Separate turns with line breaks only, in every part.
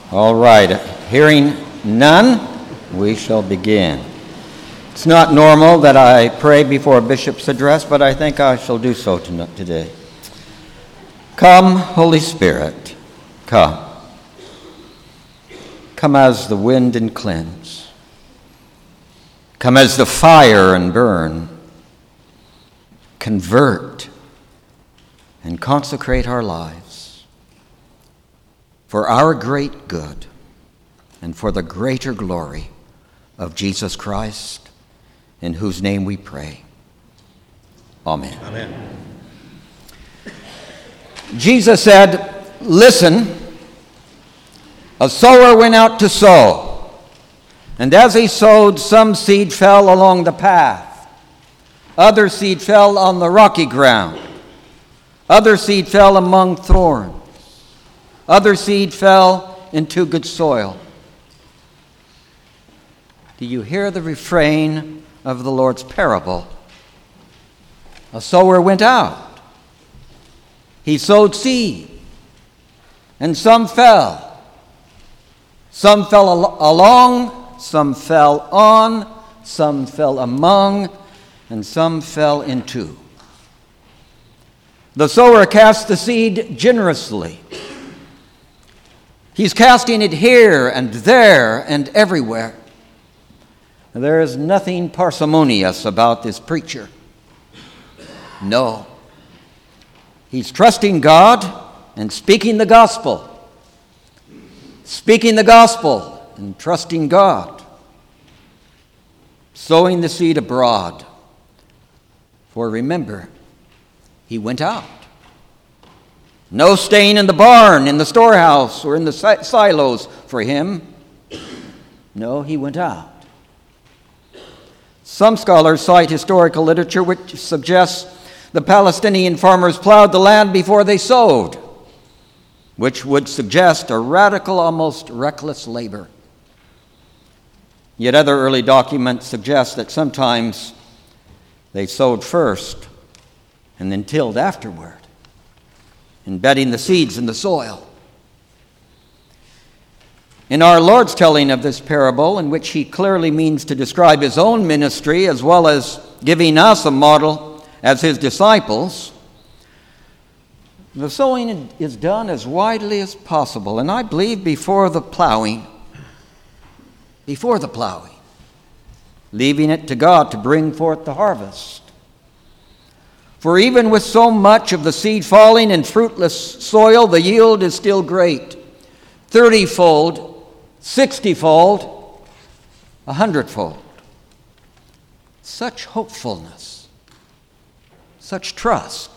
All right, hearing none, we shall begin. It's not normal that I pray before a bishop's address, but I think I shall do so today. Come, Holy Spirit, come. Come as the wind and cleanse. Come as the fire and burn. Convert and consecrate our lives for our great good and for the greater glory of Jesus Christ, in whose name we pray. Amen.
Amen.
Jesus said, "Listen, a sower went out to sow, and as he sowed, some seed fell along the path. Other seed fell on the rocky ground. Other seed fell among thorns. Other seed fell into good soil." Do you hear the refrain of the Lord's parable? A sower went out. He sowed seed, and some fell. Some fell along, some fell on, some fell among, and some fell into. The sower cast the seed generously. He's casting it here and there and everywhere. There is nothing parsimonious about this preacher. No. He's trusting God and speaking the gospel. Speaking the gospel and trusting God. Sowing the seed abroad. For remember, he went out. No staying in the barn, in the storehouse, or in the silos for him. No, he went out. Some scholars cite historical literature which suggests the Palestinian farmers plowed the land before they sowed, which would suggest a radical, almost reckless labor. Yet other early documents suggest that sometimes they sowed first and then tilled afterward, embedding the seeds in the soil. In our Lord's telling of this parable, in which he clearly means to describe his own ministry as well as giving us a model as his disciples, the sowing is done as widely as possible, and I believe before the plowing, leaving it to God to bring forth the harvest. For even with so much of the seed falling in fruitless soil, the yield is still great, 30-fold, 60-fold, 100-fold. Such hopefulness, such trust.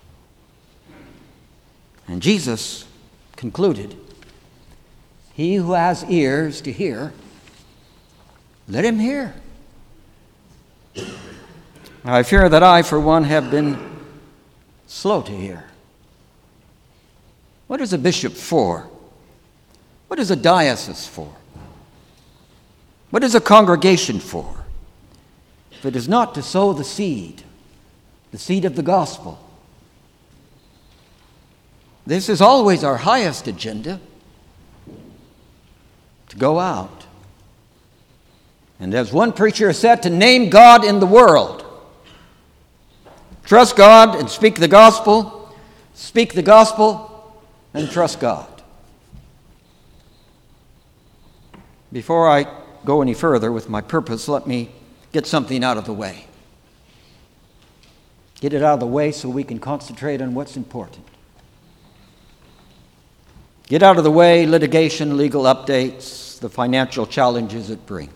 And Jesus concluded, "He who has ears to hear, let him hear." I fear that I, for one, have been slow to hear. What is a bishop for? What is a diocese for? What is a congregation for? If it is not to sow the seed of the gospel. This is always our highest agenda, to go out. And as one preacher said, to name God in the world. Trust God and speak the gospel and trust God. Before I go any further with my purpose, let me get something out of the way. Get it out of the way so we can concentrate on what's important. Get out of the way litigation, legal updates, the financial challenges it brings.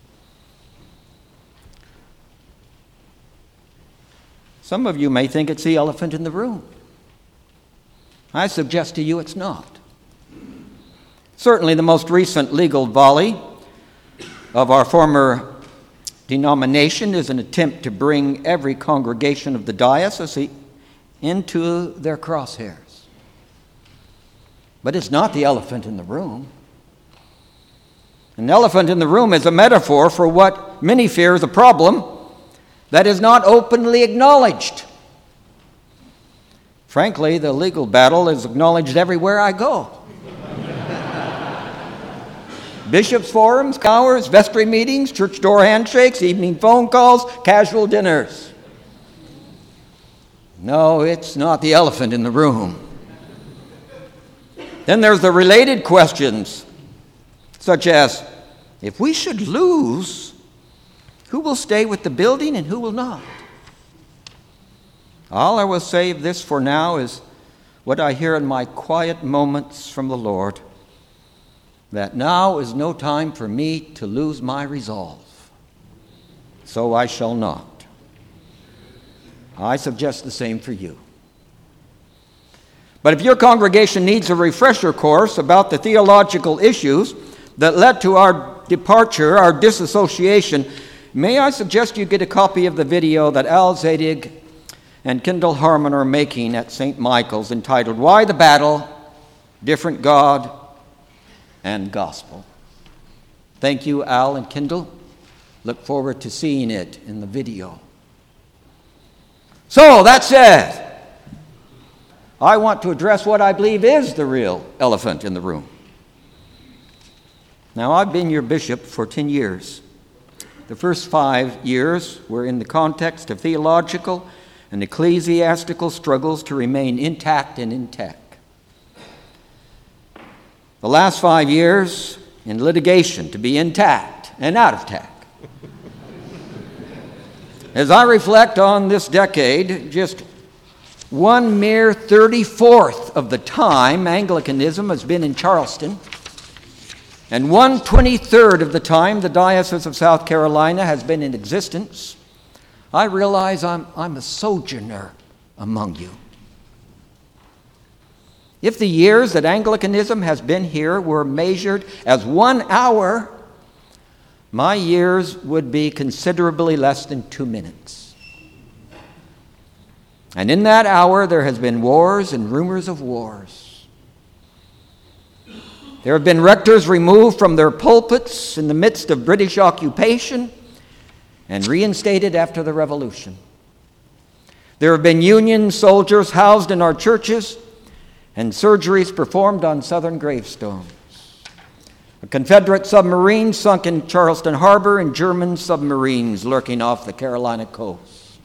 Some of you may think it's the elephant in the room. I suggest to you it's not. Certainly the most recent legal volley of our former denomination is an attempt to bring every congregation of the diocese into their crosshairs. But it's not the elephant in the room. An elephant in the room is a metaphor for what many fear is a problem that is not openly acknowledged. Frankly, the legal battle is acknowledged everywhere I go. Bishops' forums, hours, vestry meetings, church door handshakes, evening phone calls, casual dinners. No, it's not the elephant in the room. Then there's the related questions, such as, if we should lose, who will stay with the building and who will not? All I will say of this for now is what I hear in my quiet moments from the Lord, that now is no time for me to lose my resolve. So I shall not. I suggest the same for you. But if your congregation needs a refresher course about the theological issues that led to our departure, our disassociation, may I suggest you get a copy of the video that Al Zadig and Kendall Harmon are making at St. Michael's entitled, Why the Battle? Different God and Gospel. Thank you, Al and Kendall. Look forward to seeing it in the video. So, that said, I want to address what I believe is the real elephant in the room. Now, I've been your bishop for 10 years. The first 5 years were in the context of theological and ecclesiastical struggles to remain intact and in tech. The last 5 years in litigation to be intact and out of tech. As I reflect on this decade, just one mere 34th of the time Anglicanism has been in Charleston, and 1/23 of the time the Diocese of South Carolina has been in existence, I realize I'm a sojourner among you. If the years that Anglicanism has been here were measured as 1 hour, my years would be considerably less than 2 minutes. And in that hour, there has been wars and rumors of wars. There have been rectors removed from their pulpits in the midst of British occupation and reinstated after the Revolution. There have been Union soldiers housed in our churches and surgeries performed on Southern gravestones. A Confederate submarine sunk in Charleston Harbor and German submarines lurking off the Carolina coast.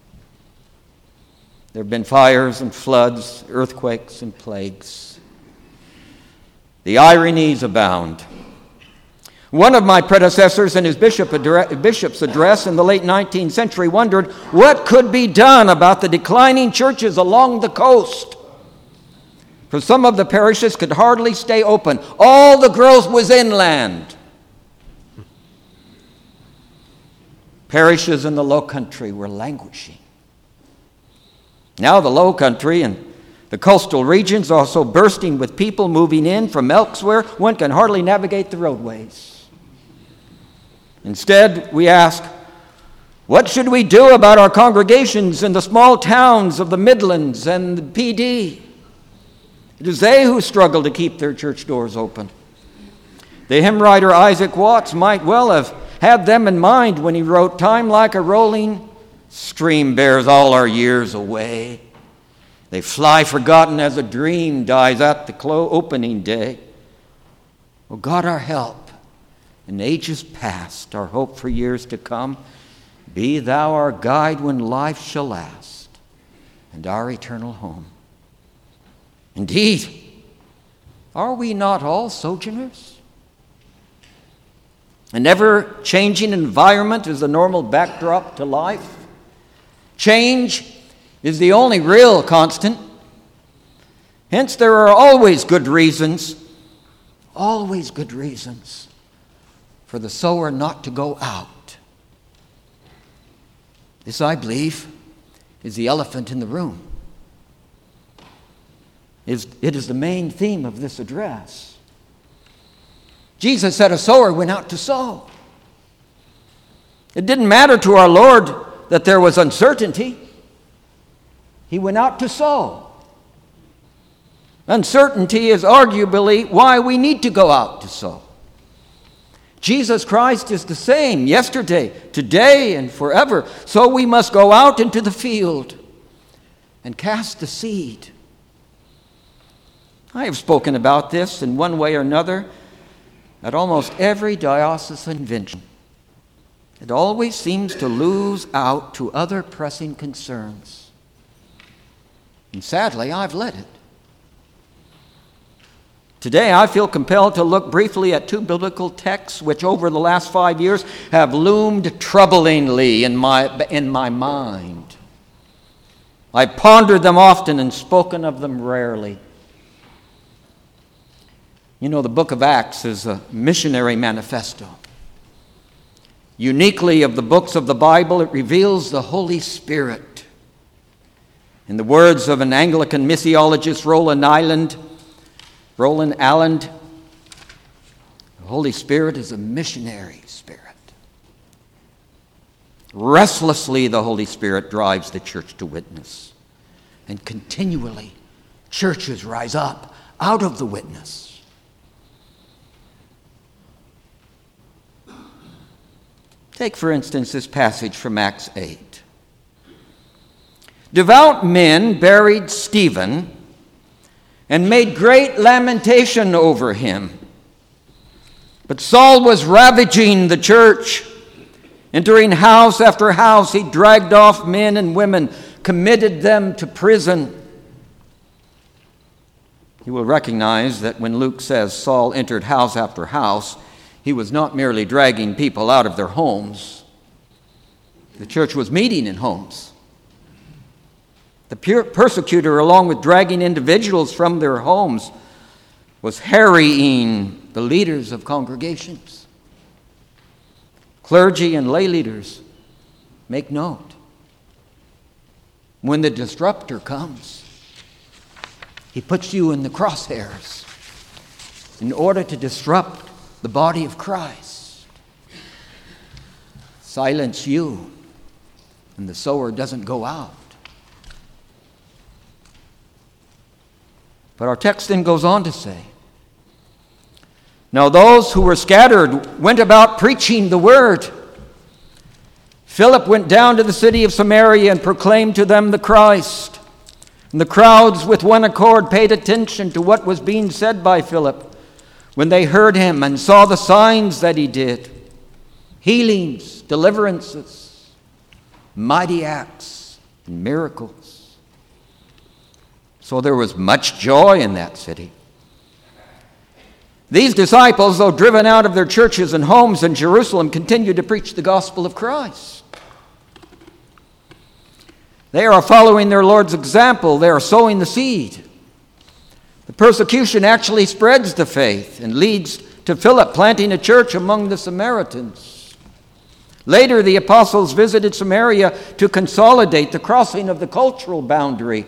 There have been fires and floods, earthquakes and plagues. The ironies abound. One of my predecessors in his bishop's address in the late 19th century wondered what could be done about the declining churches along the coast. For some of the parishes could hardly stay open. All the growth was inland. Parishes in the low country were languishing. Now the low country and the coastal regions are also bursting with people moving in from elsewhere. One can hardly navigate the roadways. Instead, we ask, what should we do about our congregations in the small towns of the Midlands and the PD? It is they who struggle to keep their church doors open. The hymn writer Isaac Watts might well have had them in mind when he wrote, Time like a rolling stream bears all our years away. They fly forgotten as a dream dies at the opening day. O God, our help in ages past, our hope for years to come, be thou our guide when life shall last and our eternal home. Indeed, are we not all sojourners? An ever-changing environment is the normal backdrop to life. Change is the only real constant. Hence, there are always good reasons for the sower not to go out. This, I believe, is the elephant in the room. It is the main theme of this address. Jesus said a sower went out to sow. It didn't matter to our Lord that there was uncertainty. He went out to sow. Uncertainty is arguably why we need to go out to sow. Jesus Christ is the same yesterday, today, and forever. So we must go out into the field and cast the seed. I have spoken about this in one way or another at almost every diocesan convention, it always seems to lose out to other pressing concerns. And sadly, I've led it. Today, I feel compelled to look briefly at two biblical texts which over the last 5 years have loomed troublingly in my mind. I've pondered them often and spoken of them rarely. You know, the book of Acts is a missionary manifesto. Uniquely of the books of the Bible, it reveals the Holy Spirit. In the words of an Anglican missiologist, Roland Alland, the Holy Spirit is a missionary spirit. Restlessly, the Holy Spirit drives the church to witness. And continually, churches rise up out of the witness. Take, for instance, this passage from Acts 8. Devout men buried Stephen and made great lamentation over him. But Saul was ravaging the church. Entering house after house, he dragged off men and women, committed them to prison. You will recognize that when Luke says Saul entered house after house, he was not merely dragging people out of their homes. The church was meeting in homes. The persecutor, along with dragging individuals from their homes, was harrying the leaders of congregations. Clergy and lay leaders, make note. When the disruptor comes, he puts you in the crosshairs in order to disrupt the body of Christ. Silence you, and the sower doesn't go out. But our text then goes on to say, now those who were scattered went about preaching the word. Philip went down to the city of Samaria and proclaimed to them the Christ. And the crowds with one accord paid attention to what was being said by Philip when they heard him and saw the signs that he did. Healings, deliverances, mighty acts, and miracles. So there was much joy in that city. These disciples, though driven out of their churches and homes in Jerusalem, continued to preach the gospel of Christ. They are following their Lord's example. They are sowing the seed. The persecution actually spreads the faith and leads to Philip planting a church among the Samaritans. Later, the apostles visited Samaria to consolidate the crossing of the cultural boundary.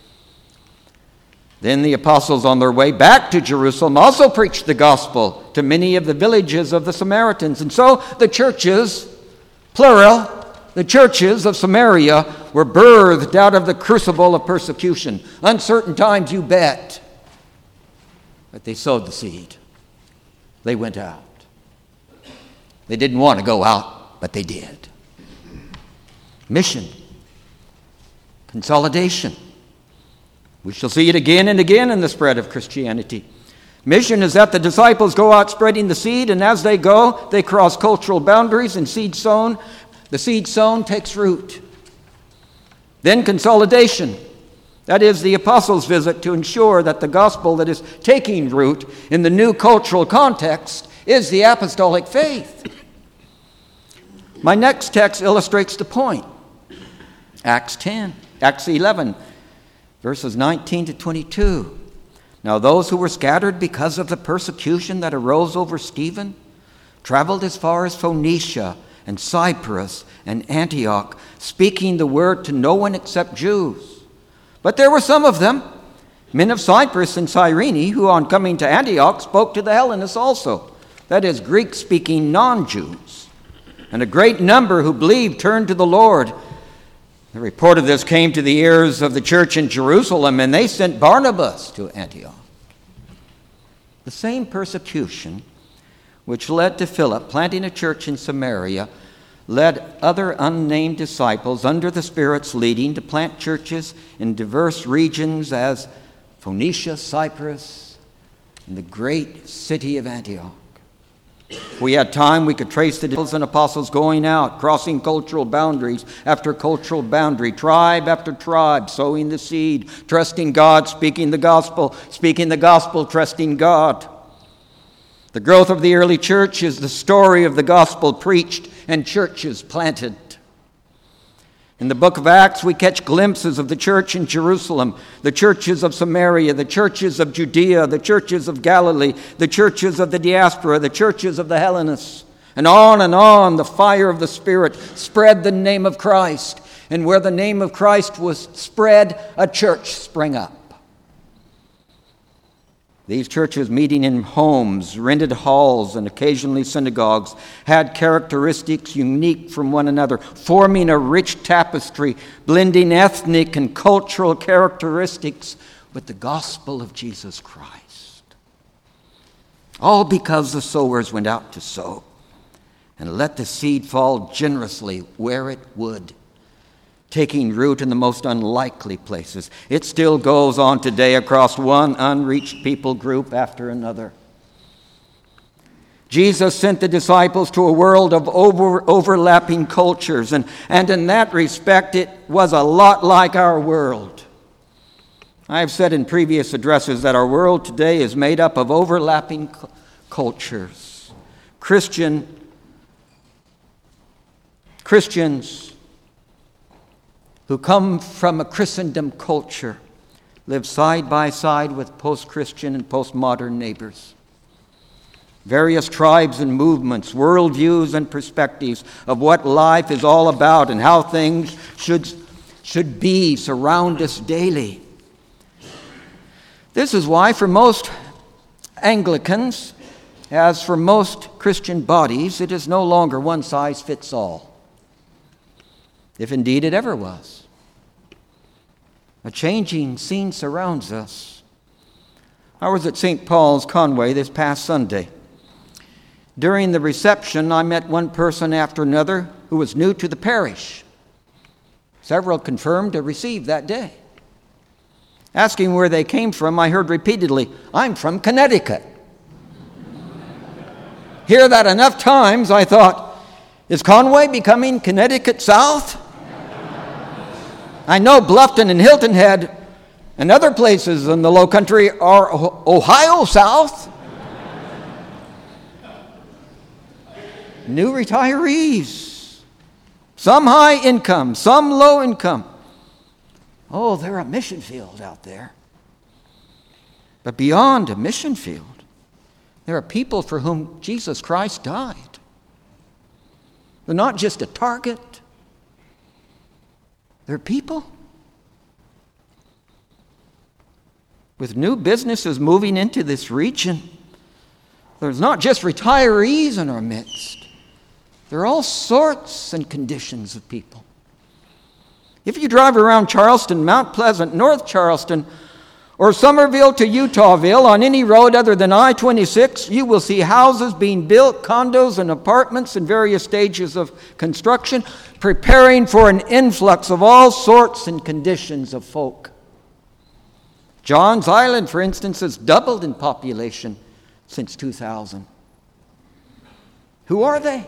Then the apostles, on their way back to Jerusalem, also preached the gospel to many of the villages of the Samaritans. And so the churches, plural, the churches of Samaria were birthed out of the crucible of persecution. Uncertain times, you bet. But they sowed the seed. They went out. They didn't want to go out, but they did. Mission. Consolidation. We shall see it again and again in the spread of Christianity. Mission is that the disciples go out spreading the seed, and as they go, they cross cultural boundaries, and the seed sown takes root. Then consolidation. That is the apostles' visit to ensure that the gospel that is taking root in the new cultural context is the apostolic faith. My next text illustrates the point. Acts 11. Verses 19 to 22. Now those who were scattered because of the persecution that arose over Stephen traveled as far as Phoenicia and Cyprus and Antioch, speaking the word to no one except Jews. But there were some of them, men of Cyprus and Cyrene, who on coming to Antioch spoke to the Hellenists also, that is, Greek-speaking non-Jews. And a great number who believed turned to the Lord. The report of this came to the ears of the church in Jerusalem, and they sent Barnabas to Antioch. The same persecution which led to Philip planting a church in Samaria led other unnamed disciples under the Spirit's leading to plant churches in diverse regions as Phoenicia, Cyprus, and the great city of Antioch. If we had time, we could trace the disciples and apostles going out, crossing cultural boundaries after cultural boundary, tribe after tribe, sowing the seed, trusting God, speaking the gospel, trusting God. The growth of the early church is the story of the gospel preached and churches planted. In the book of Acts, we catch glimpses of the church in Jerusalem, the churches of Samaria, the churches of Judea, the churches of Galilee, the churches of the diaspora, the churches of the Hellenists. And on, the fire of the Spirit spread the name of Christ. And where the name of Christ was spread, a church sprang up. These churches, meeting in homes, rented halls, and occasionally synagogues, had characteristics unique from one another, forming a rich tapestry, blending ethnic and cultural characteristics with the gospel of Jesus Christ. All because the sowers went out to sow and let the seed fall generously where it would, taking root in the most unlikely places. It still goes on today across one unreached people group after another. Jesus sent the disciples to a world of overlapping cultures, and in that respect, it was a lot like our world. I've said in previous addresses that our world today is made up of overlapping cultures. Christians who come from a Christendom culture live side by side with post-Christian and postmodern neighbors. Various tribes and movements, worldviews and perspectives of what life is all about and how things should be surround us daily. This is why for most Anglicans, as for most Christian bodies, it is no longer one size fits all, if indeed it ever was. A changing scene surrounds us. I was at St. Paul's, Conway, this past Sunday. During the reception, I met one person after another who was new to the parish. Several confirmed to receive that day. Asking where they came from, I heard repeatedly, "I'm from Connecticut." Hear that enough times, I thought, is Conway becoming Connecticut South? I know Bluffton and Hilton Head and other places in the Low Country are Ohio South. New retirees, some high income, some low income. Oh, they're a mission field out there. But beyond a mission field, there are people for whom Jesus Christ died. They're not just a target. They're people. With new businesses moving into this region, there's not just retirees in our midst. There are all sorts and conditions of people. If you drive around Charleston, Mount Pleasant, North Charleston, or Somerville to Utahville on any road other than I-26, you will see houses being built, condos and apartments in various stages of construction, preparing for an influx of all sorts and conditions of folk. Johns Island, for instance, has doubled in population since 2000. Who are they?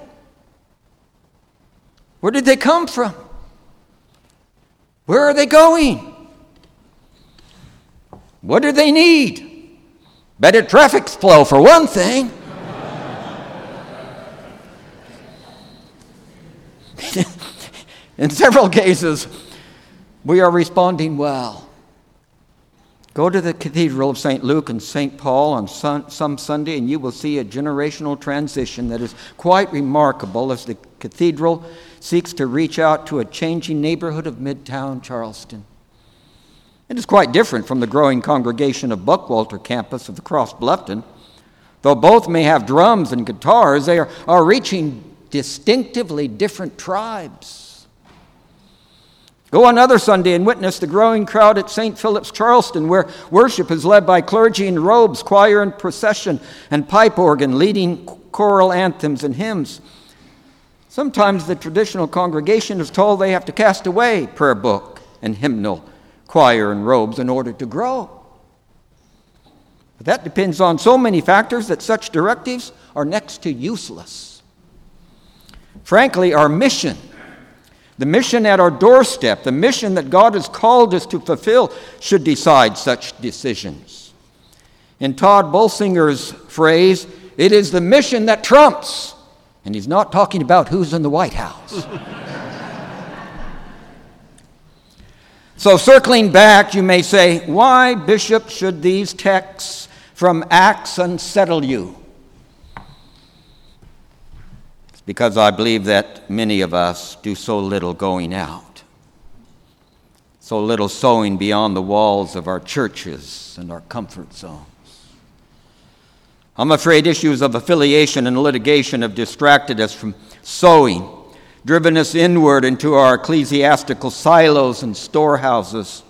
Where did they come from? Where are they going? What do they need? Better traffic flow, for one thing. In several cases, we are responding well. Go to the Cathedral of St. Luke and St. Paul on some Sunday, and you will see a generational transition that is quite remarkable as the cathedral seeks to reach out to a changing neighborhood of Midtown Charleston. It is quite different from the growing congregation of Buckwalter campus of the Cross Bluffton. Though both may have drums and guitars, they are reaching distinctively different tribes. Go another Sunday and witness the growing crowd at St. Philip's Charleston, where worship is led by clergy in robes, choir and procession, and pipe organ leading choral anthems and hymns. Sometimes the traditional congregation is told they have to cast away prayer book and hymnal, choir and robes in order to grow. But that depends on so many factors that such directives are next to useless. Frankly, our mission, the mission at our doorstep, the mission that God has called us to fulfill, should decide such decisions. In Todd Bolsinger's phrase, it is the mission that trumps. And he's not talking about who's in the White House. So circling back, you may say, why, Bishop, should these texts from Acts unsettle you? It's because I believe that many of us do so little going out, so little sowing beyond the walls of our churches and our comfort zones. I'm afraid issues of affiliation and litigation have distracted us from sowing, driven us inward into our ecclesiastical silos and storehouses.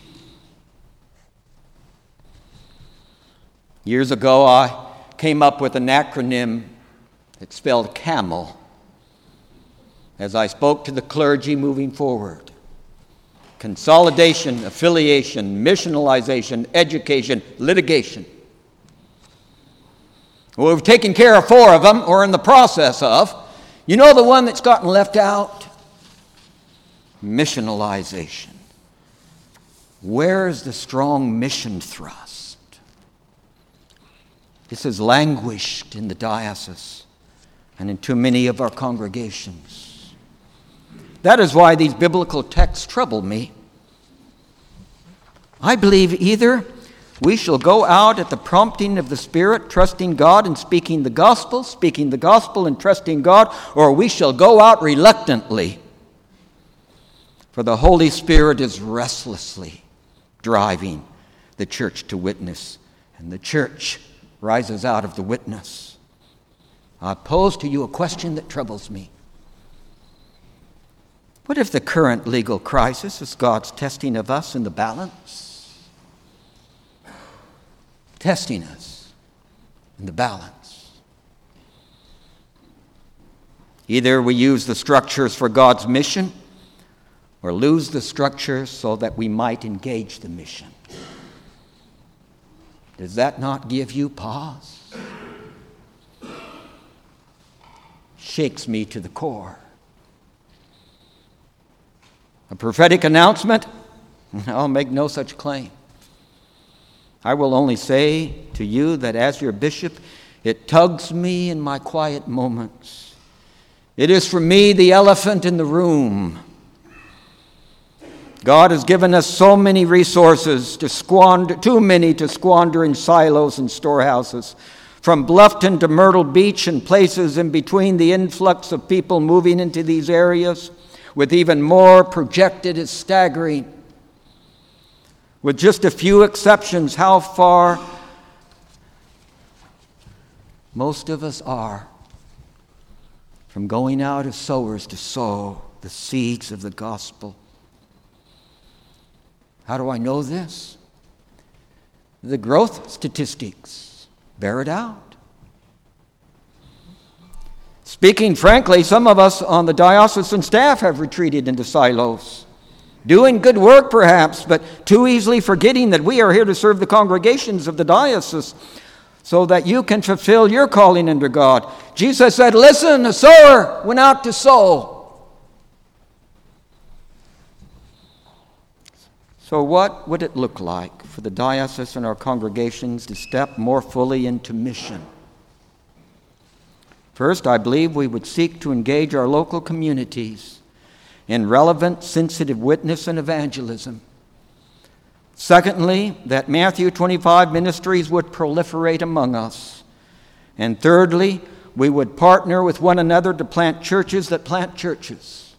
Years ago, I came up with an acronym that spelled CAMEL as I spoke to the clergy moving forward. Consolidation, affiliation, missionalization, education, litigation. Well, we've taken care of 4 of them, or in the process of. You know the one that's gotten left out? Missionalization. Where's the strong mission thrust? This has languished in the diocese and in too many of our congregations. That is why these biblical texts trouble me. I believe either we shall go out at the prompting of the Spirit, trusting God and speaking the gospel and trusting God, or we shall go out reluctantly. For the Holy Spirit is restlessly driving the church to witness, and the church rises out of the witness. I pose to you a question that troubles me. What if the current legal crisis is God's testing of us in the balance? Testing us in the balance. Either we use the structures for God's mission or lose the structures so that we might engage the mission. Does that not give you pause? Shakes me to the core. A prophetic announcement? I'll make no such claim. I will only say to you that as your bishop, it tugs me in my quiet moments. It is for me the elephant in the room. God has given us so many resources to squander, too many to squander in silos and storehouses. From Bluffton to Myrtle Beach and places in between, the influx of people moving into these areas, with even more projected, is staggering. With just a few exceptions, how far most of us are from going out as sowers to sow the seeds of the gospel. How do I know this? The growth statistics bear it out. Speaking frankly, some of us on the diocesan staff have retreated into silos. Doing good work, perhaps, but too easily forgetting that we are here to serve the congregations of the diocese so that you can fulfill your calling under God. Jesus said, listen, a sower went out to sow. So what would it look like for the diocese and our congregations to step more fully into mission? First, I believe we would seek to engage our local communities in relevant, sensitive witness and evangelism. Secondly, that Matthew 25 ministries would proliferate among us. And thirdly, we would partner with one another to plant churches that plant churches.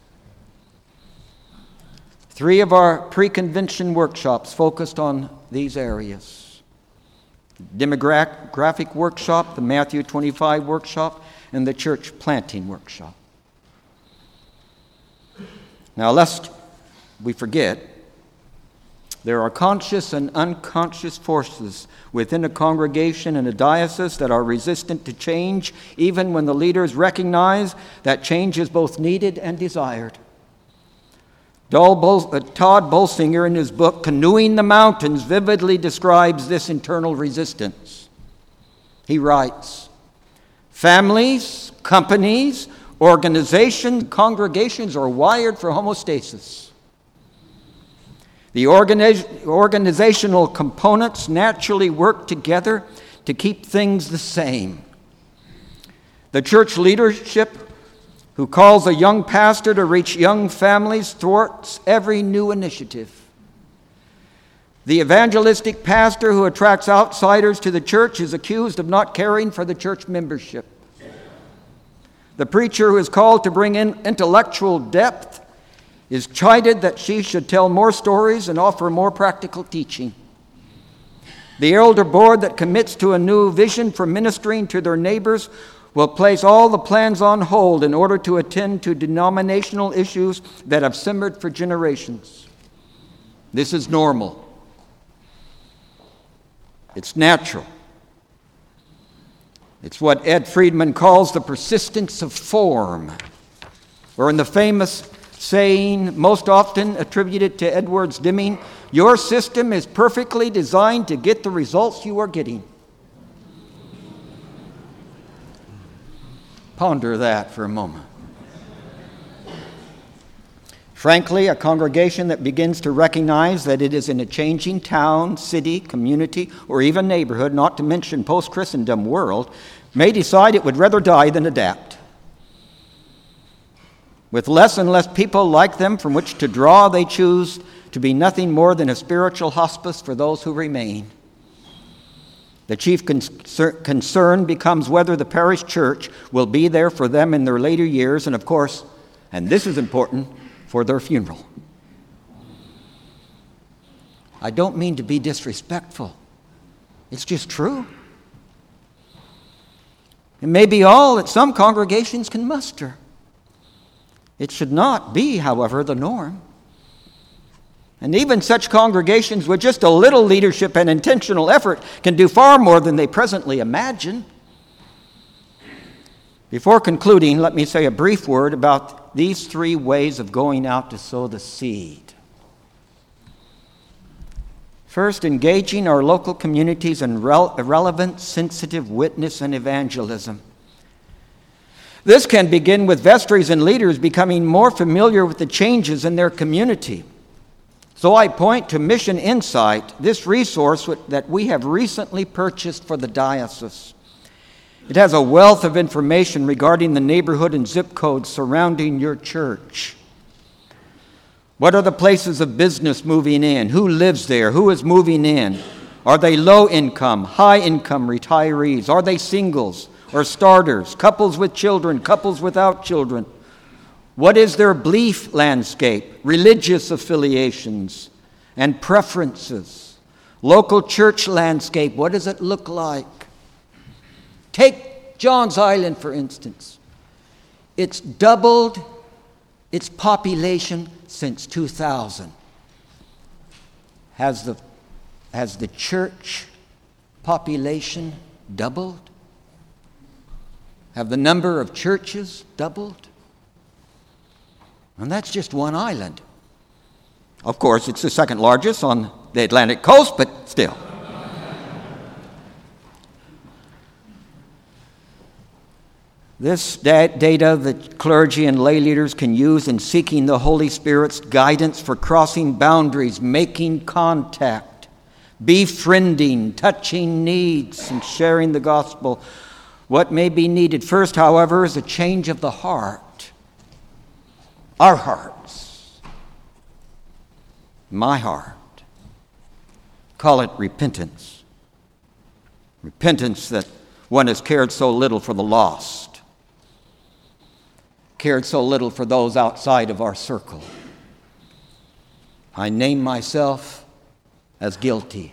3 of our pre-convention workshops focused on these areas. Demographic workshop, the Matthew 25 workshop, and the church planting workshop. Now, lest we forget, there are conscious and unconscious forces within a congregation and a diocese that are resistant to change, even when the leaders recognize that change is both needed and desired. Todd Bolsinger, in his book Canoeing the Mountains, vividly describes this internal resistance. He writes, families, companies, organizations, congregations are wired for homeostasis. The organizational components naturally work together to keep things the same. The church leadership who calls a young pastor to reach young families thwarts every new initiative. The evangelistic pastor who attracts outsiders to the church is accused of not caring for the church membership. The preacher who is called to bring in intellectual depth is chided that she should tell more stories and offer more practical teaching. The elder board that commits to a new vision for ministering to their neighbors will place all the plans on hold in order to attend to denominational issues that have simmered for generations. This is normal. It's natural. It's what Ed Friedman calls the persistence of form, or in the famous saying, most often attributed to Edwards Deming, your system is perfectly designed to get the results you are getting. Ponder that for a moment. Frankly, a congregation that begins to recognize that it is in a changing town, city, community, or even neighborhood, not to mention post-Christendom world, may decide it would rather die than adapt. With less and less people like them from which to draw, they choose to be nothing more than a spiritual hospice for those who remain. The chief concern becomes whether the parish church will be there for them in their later years, and of course, and this is important, for their funeral. I don't mean to be disrespectful. It's just true. It may be all that some congregations can muster. It should not be, however, the norm. And even such congregations with just a little leadership and intentional effort can do far more than they presently imagine. Before concluding, let me say a brief word about these three ways of going out to sow the seed. First, engaging our local communities in relevant, sensitive witness and evangelism. This can begin with vestries and leaders becoming more familiar with the changes in their community. So I point to Mission Insight, this resource that we have recently purchased for the diocese. It has a wealth of information regarding the neighborhood and zip codes surrounding your church. What are the places of business moving in? Who lives there? Who is moving in? Are they low income, high income retirees? Are they singles or starters, couples with children, couples without children? What is their belief landscape, religious affiliations and preferences? Local church landscape, what does it look like? Take Johns Island, for instance. It's doubled its population since 2000. Has the church population doubled? Have the number of churches doubled? And that's just one island. Of course, it's the second largest on the Atlantic coast, but still. This data that clergy and lay leaders can use in seeking the Holy Spirit's guidance for crossing boundaries, making contact, befriending, touching needs, and sharing the gospel. What may be needed first, however, is a change of the heart. Our hearts. My heart. Call it repentance. Repentance that one has cared so little for the lost, cared so little for those outside of our circle. I name myself as guilty.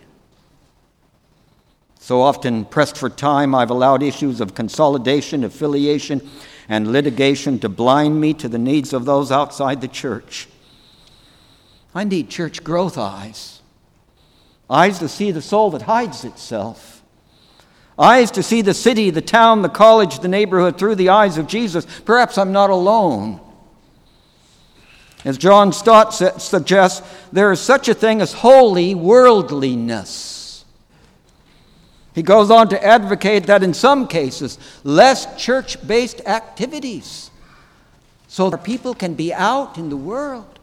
So often pressed for time, I've allowed issues of consolidation, affiliation, and litigation to blind me to the needs of those outside the church. I need church growth eyes. Eyes to see the soul that hides itself. Eyes to see the city, the town, the college, the neighborhood through the eyes of Jesus. Perhaps I'm not alone. As John Stott suggests, there is such a thing as holy worldliness. He goes on to advocate that in some cases, less church-based activities, so that people can be out in the world,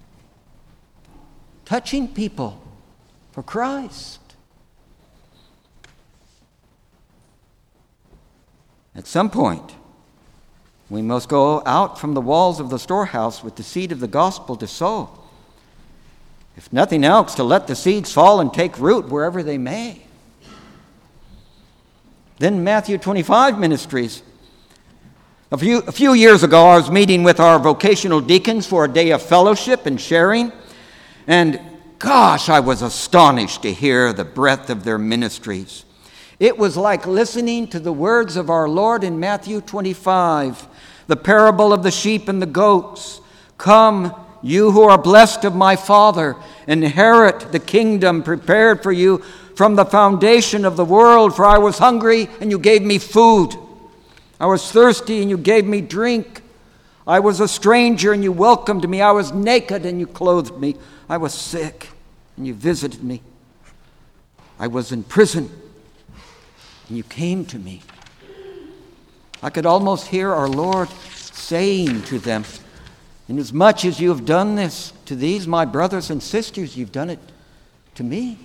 touching people for Christ. At some point, we must go out from the walls of the storehouse with the seed of the gospel to sow. If nothing else, to let the seeds fall and take root wherever they may. Then Matthew 25 ministries. A few years ago, I was meeting with our vocational deacons for a day of fellowship and sharing. And gosh, I was astonished to hear the breadth of their ministries. It was like listening to the words of our Lord in Matthew 25, the parable of the sheep and the goats. Come, you who are blessed of my Father, inherit the kingdom prepared for you from the foundation of the world. For I was hungry, and you gave me food. I was thirsty, and you gave me drink. I was a stranger, and you welcomed me. I was naked, and you clothed me. I was sick, and you visited me. I was in prison, and you came to me. I could almost hear our Lord saying to them, inasmuch as you have done this to these, my brothers and sisters, you've done it to me.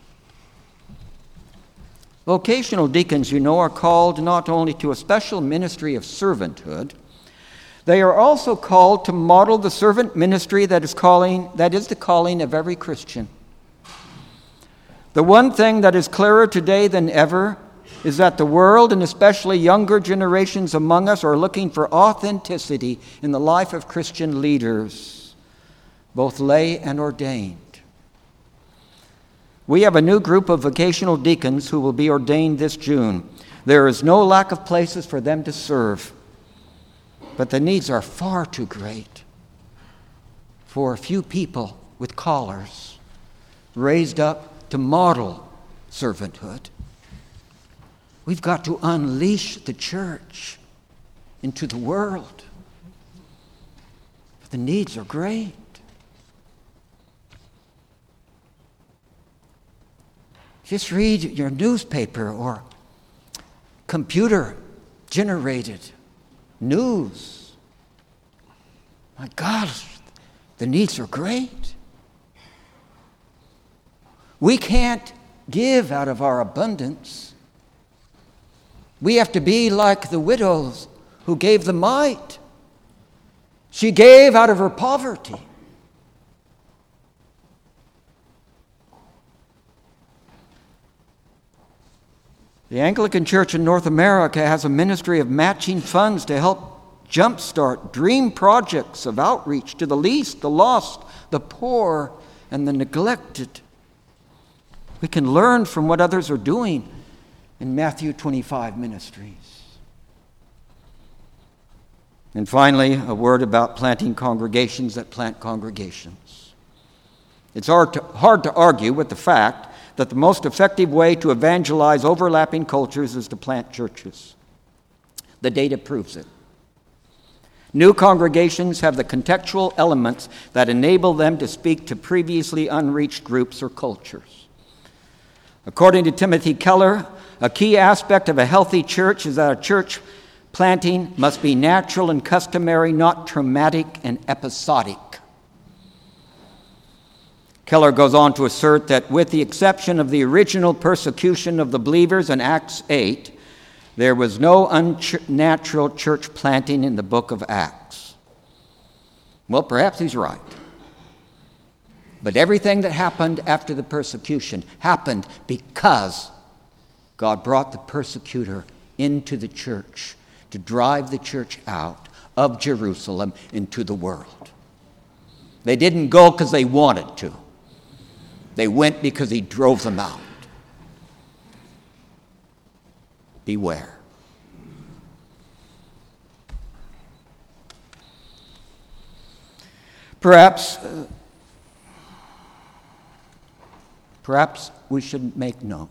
Vocational deacons, are called not only to a special ministry of servanthood, they are also called to model the servant ministry that is the calling of every Christian. The one thing that is clearer today than ever is that the world, and especially younger generations among us, are looking for authenticity in the life of Christian leaders, both lay and ordained. We have a new group of vocational deacons who will be ordained this June. There is no lack of places for them to serve, but the needs are far too great for a few people with collars raised up to model servanthood. We've got to unleash the church into the world. The needs are great. Just read your newspaper or computer-generated news. My gosh, the needs are great. We can't give out of our abundance. We have to be like the widows who gave the mite. She gave out of her poverty. The Anglican Church in North America has a ministry of matching funds to help jumpstart dream projects of outreach to the least, the lost, the poor, and the neglected. We can learn from what others are doing in Matthew 25 ministries. And finally, a word about planting congregations that plant congregations. It's hard to argue with the fact that the most effective way to evangelize overlapping cultures is to plant churches. The data proves it. New congregations have the contextual elements that enable them to speak to previously unreached groups or cultures. According to Timothy Keller, a key aspect of a healthy church is that a church planting must be natural and customary, not traumatic and episodic. Keller goes on to assert that with the exception of the original persecution of the believers in Acts 8, there was no unnatural church planting in the book of Acts. Well, perhaps he's right. But everything that happened after the persecution happened because God brought the persecutor into the church to drive the church out of Jerusalem into the world. They didn't go because they wanted to. They went because he drove them out. Beware. Perhaps we should make note.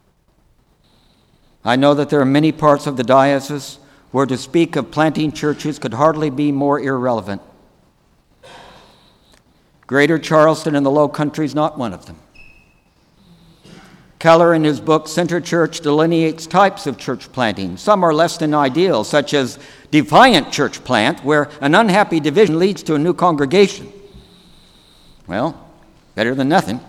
I know that there are many parts of the diocese where to speak of planting churches could hardly be more irrelevant. Greater Charleston and the Low Country is not one of them. Keller, in his book Center Church, delineates types of church planting. Some are less than ideal, such as defiant church plant, where an unhappy division leads to a new congregation. Well, better than nothing.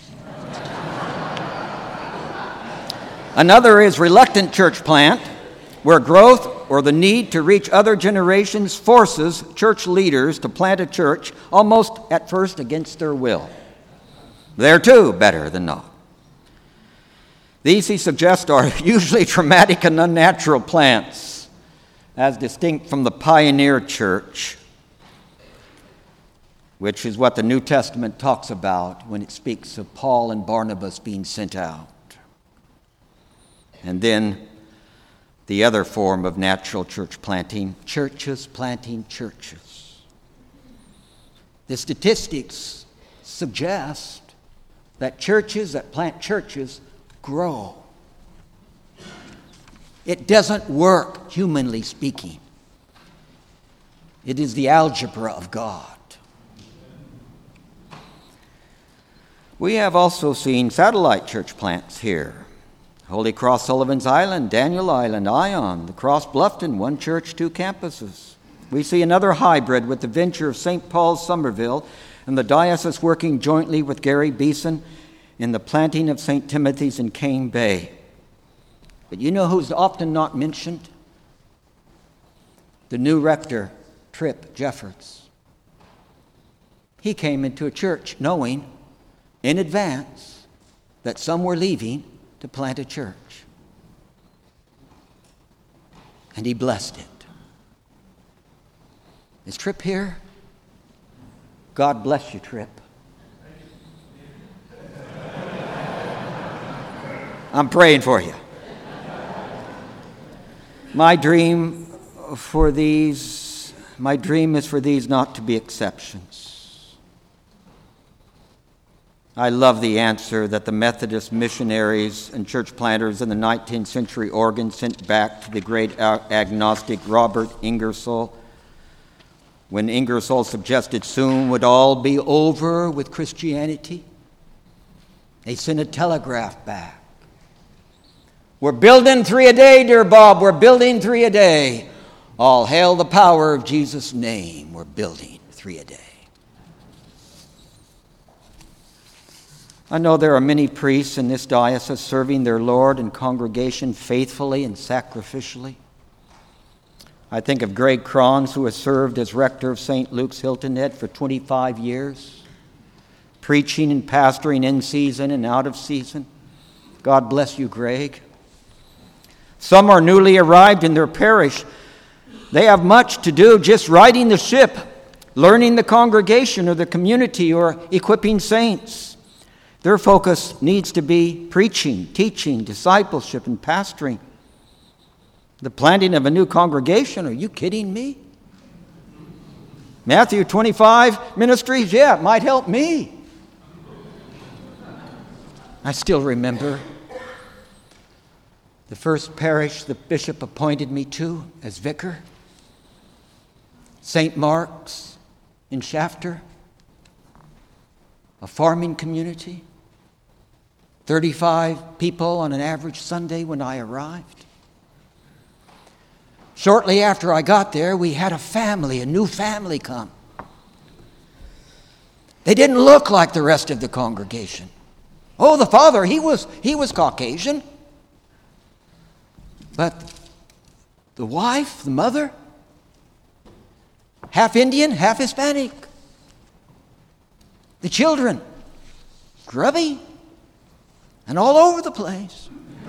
Another is reluctant church plant, where growth or the need to reach other generations forces church leaders to plant a church almost at first against their will. They're too better than not. These, he suggests, are usually traumatic and unnatural plants, as distinct from the pioneer church, which is what the New Testament talks about when it speaks of Paul and Barnabas being sent out. And then the other form of natural church planting, churches planting churches. The statistics suggest that churches that plant churches grow. It doesn't work, humanly speaking. It is the algebra of God. We have also seen satellite church plants here. Holy Cross Sullivan's Island, Daniel Island, Ion, the Cross Bluffton, one church, two campuses. We see another hybrid with the venture of St. Paul's Somerville and the diocese working jointly with Gary Beeson in the planting of St. Timothy's in Cane Bay. But you know who's often not mentioned? The new rector, Tripp Jeffords. He came into a church knowing in advance that some were leaving to plant a church. And he blessed it. Is Tripp here? God bless you, Tripp. I'm praying for you. My dream is for these not to be exceptions. I love the answer that the Methodist missionaries and church planters in the 19th century Oregon sent back to the great agnostic Robert Ingersoll, when Ingersoll suggested soon would all be over with Christianity. They sent a telegraph back. We're building 3 a day, dear Bob. We're building 3 a day. All hail the power of Jesus' name. We're building 3 a day. I know there are many priests in this diocese serving their Lord and congregation faithfully and sacrificially. I think of Greg Crons, who has served as rector of St. Luke's Hilton Head for 25 years, preaching and pastoring in season and out of season. God bless you, Greg. Some are newly arrived in their parish. They have much to do just riding the ship, learning the congregation or the community, or equipping saints. Their focus needs to be preaching, teaching, discipleship, and pastoring. The planting of a new congregation, are you kidding me? Matthew 25 ministries, yeah, it might help me. I still remember the first parish the bishop appointed me to as vicar, St. Mark's in Shafter, a farming community, 35 people on an average Sunday when I arrived. Shortly after I got there, we had a new family come. They didn't look like the rest of the congregation. Oh, the father, he was Caucasian. But the wife, the mother, half Indian, half Hispanic. The children, grubby and all over the place.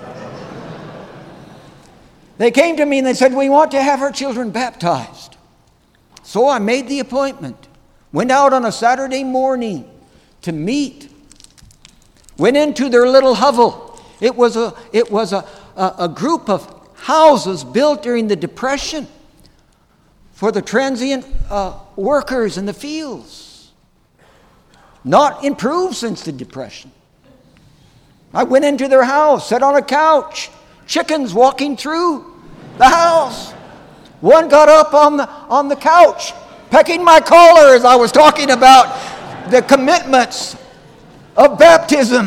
They came to me and they said, we want to have our children baptized. So I made the appointment, went out on a Saturday morning to meet, went into their little hovel. It was a group of houses built during the Depression for the transient workers in the fields. Not improved since the Depression. I went into their house, sat on a couch, chickens walking through the house. One got up on the couch, pecking my collar as I was talking about the commitments of baptism.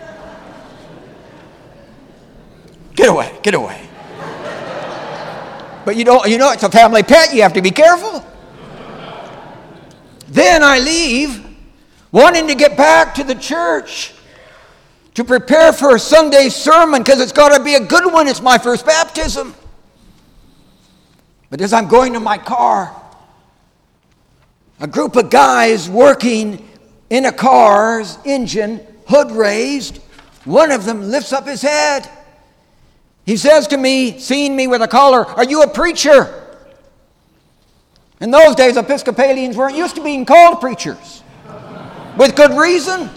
Get away, get away. But you know it's a family pet, you have to be careful. Then I leave, wanting to get back to the church to prepare for a Sunday sermon, because it's got to be a good one. It's my first baptism. But as I'm going to my car, a group of guys working in a car's engine, hood raised, one of them lifts up his head. He says to me, seeing me with a collar, "Are you a preacher?" In those days, Episcopalians weren't used to being called preachers. With good reason.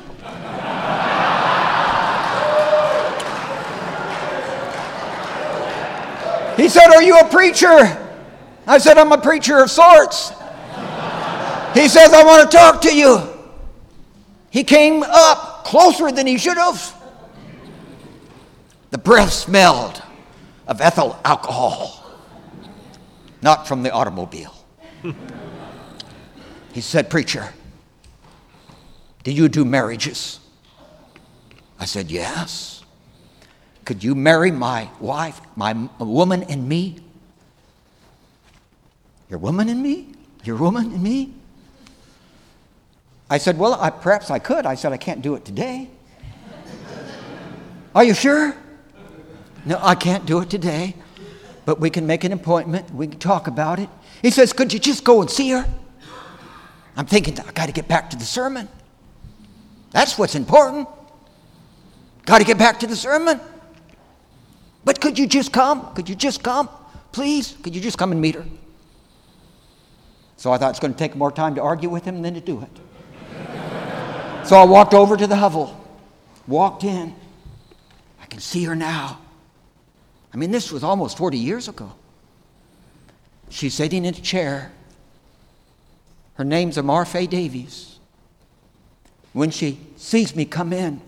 He said, "Are you a preacher?" I said, "I'm a preacher of sorts." He says, "I want to talk to you." He came up closer than he should have. The breath smelled of ethyl alcohol, not from the automobile. He said, "Preacher, do you do marriages?" I said, "Yes." "Could you marry my wife, my woman and me?" "Your woman and me? Your woman and me?" I said, "Well, perhaps I could." I said, "I can't do it today." "Are you sure?" "No, I can't do it today, but we can make an appointment. We can talk about it." He says, "Could you just go and see her?" I'm thinking, I got to get back to the sermon. That's what's important. Got to get back to the sermon. "But could you just come? Could you just come? Please, could you just come and meet her?" So I thought it's going to take more time to argue with him than to do it. So I walked over to the hovel, walked in. I can see her now. I mean, this was almost 40 years ago. She's sitting in a chair. Her name's Amar Faye Davies. When she sees me come in,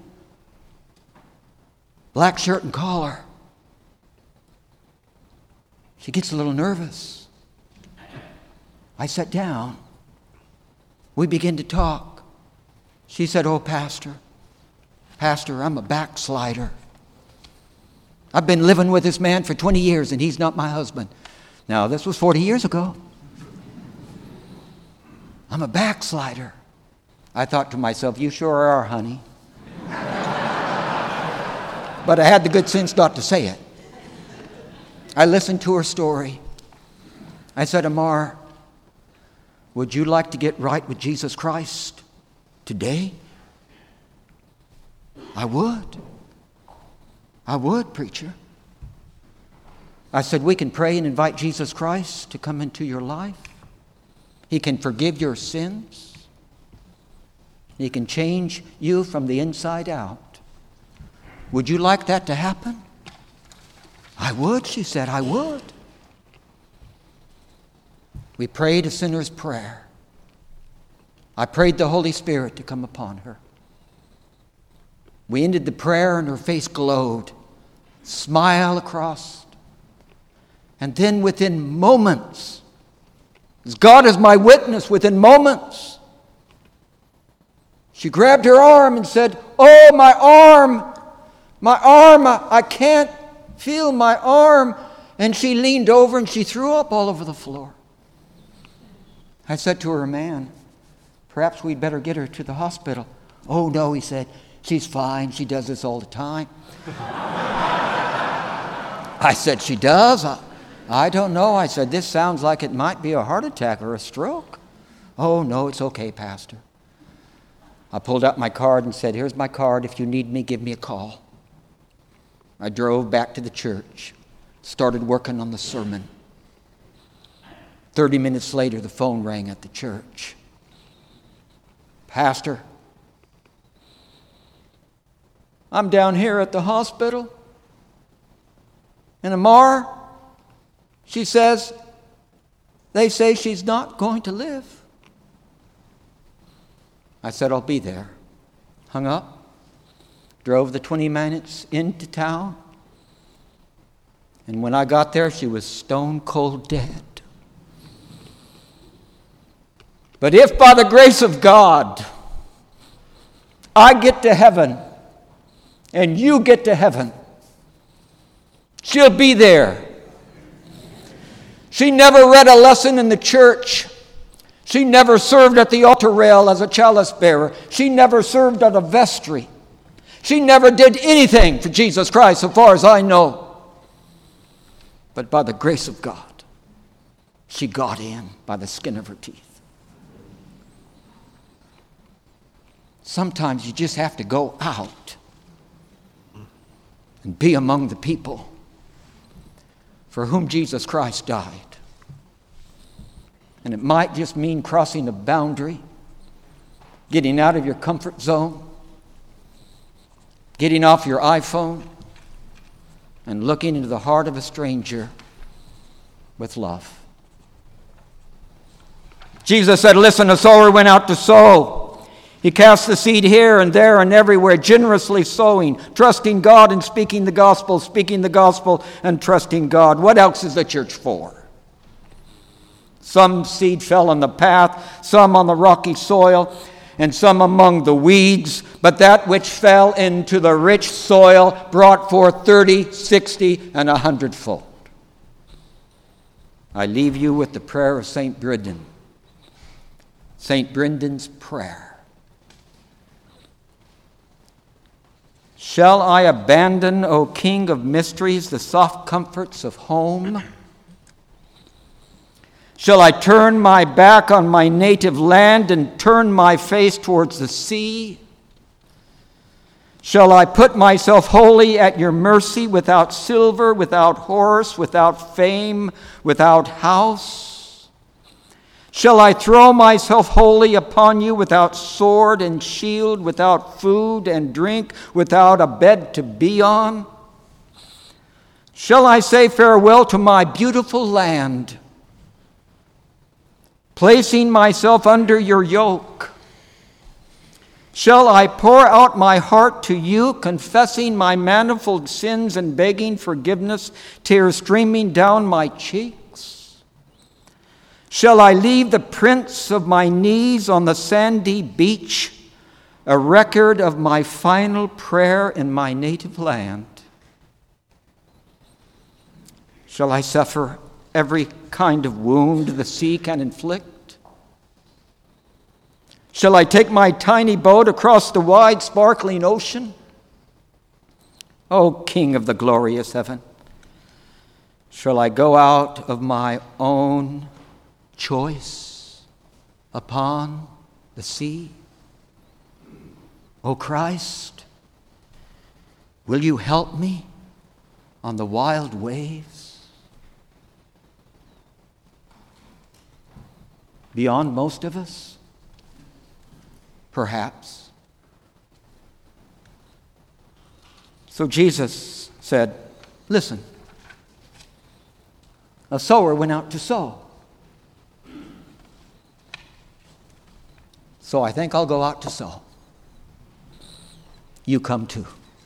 black shirt and collar, she gets a little nervous. I sat down. We began to talk. She said, "Oh, Pastor, I'm a backslider. I've been living with this man for 20 years and he's not my husband." Now, this was 40 years ago. "I'm a backslider." I thought to myself, "You sure are, honey." But I had the good sense not to say it. I listened to her story. I said, "Amar, would you like to get right with Jesus Christ today?" "I would. I would, preacher." I said, "We can pray and invite Jesus Christ to come into your life. He can forgive your sins. He can change you from the inside out. Would you like that to happen?" "I would," she said, "I would." We prayed a sinner's prayer. I prayed the Holy Spirit to come upon her. We ended the prayer and her face glowed, smile across. And then within moments, as God is my witness, within moments, she grabbed her arm and said, "Oh, my arm, I can't feel my arm." And she leaned over and she threw up all over the floor. I said to her, "Man, perhaps we'd better get her to the hospital." "Oh, no," he said, "she's fine. She does this all the time." I said, "She does? I don't know." I said, "This sounds like it might be a heart attack or a stroke." "Oh, no, it's okay, Pastor." I pulled out my card and said, "Here's my card. If you need me, give me a call." I drove back to the church, started working on the sermon. 30 minutes later, the phone rang at the church. "Pastor, I'm down here at the hospital. And Amar, she says, they say she's not going to live." I said, "I'll be there." Hung up, drove the 20 minutes into town. And when I got there, she was stone cold dead. But if by the grace of God I get to heaven and you get to heaven. She'll be there. She never read a lesson in the church. She never served at the altar rail as a chalice bearer. She never served at a vestry. She never did anything for Jesus Christ, so far as I know. But by the grace of God, she got in by the skin of her teeth. Sometimes you just have to go out and be among the people for whom Jesus Christ died. And it might just mean crossing a boundary, getting out of your comfort zone, getting off your iPhone, and looking into the heart of a stranger with love. Jesus said, listen, a sower went out to sow. He cast the seed here and there and everywhere, generously sowing, trusting God and speaking the gospel and trusting God. What else is the church for? Some seed fell on the path, some on the rocky soil, and some among the weeds. But that which fell into the rich soil brought forth 30, 60, and 100-fold. I leave you with the prayer of St. Brendan. St. Brendan's prayer. Shall I abandon, O King of mysteries, the soft comforts of home? Shall I turn my back on my native land and turn my face towards the sea? Shall I put myself wholly at your mercy, without silver, without horse, without fame, without house? Shall I throw myself wholly upon you, without sword and shield, without food and drink, without a bed to be on? Shall I say farewell to my beautiful land, placing myself under your yoke? Shall I pour out my heart to you, confessing my manifold sins and begging forgiveness, tears streaming down my cheeks? Shall I leave the prints of my knees on the sandy beach, a record of my final prayer in my native land? Shall I suffer every kind of wound the sea can inflict? Shall I take my tiny boat across the wide, sparkling ocean? O King of the glorious heaven, shall I go out of my own choice upon the sea? O Christ, will you help me on the wild waves? Beyond most of us, perhaps. So Jesus said, listen, a sower went out to sow. So I think I'll go out to sow. You come too.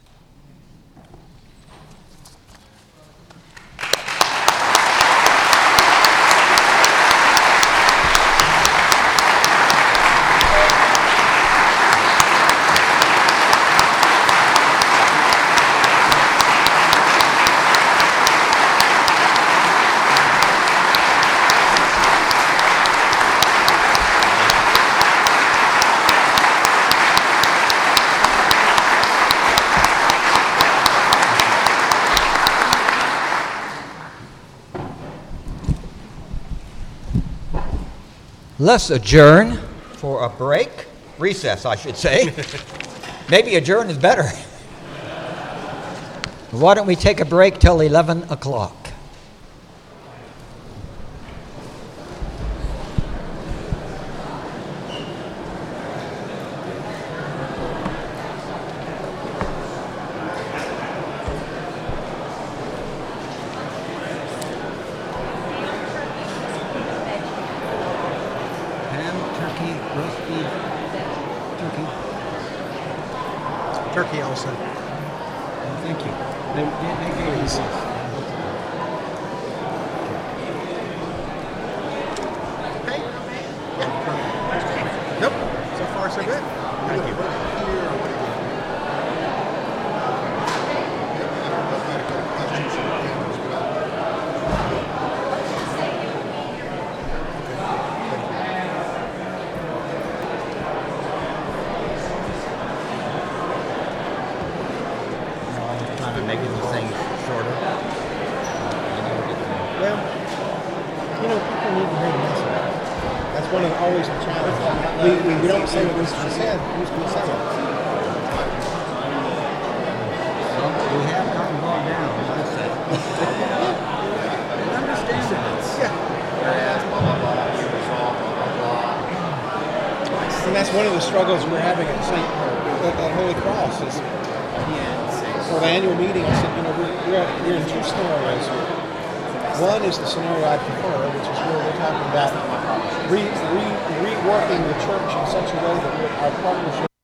Let's adjourn for a break. Recess, I should say. Maybe adjourn is better. Why don't we take a break till 11 o'clock?
Turkey also.
Thank you.
Please. Okay. Yeah. Nope. So far, so good. Thank you. Well, people need to hear the message. That's one of always the challenges. We don't say what needs to be said. Who's going to say it?
Well, we have gotten bogged down.
And that's one of the struggles we're having at Holy Cross is for the annual meeting. I said, we're in two scenarios. One is the scenario I prefer, which is where we're talking about reworking the church in such a way that our partnership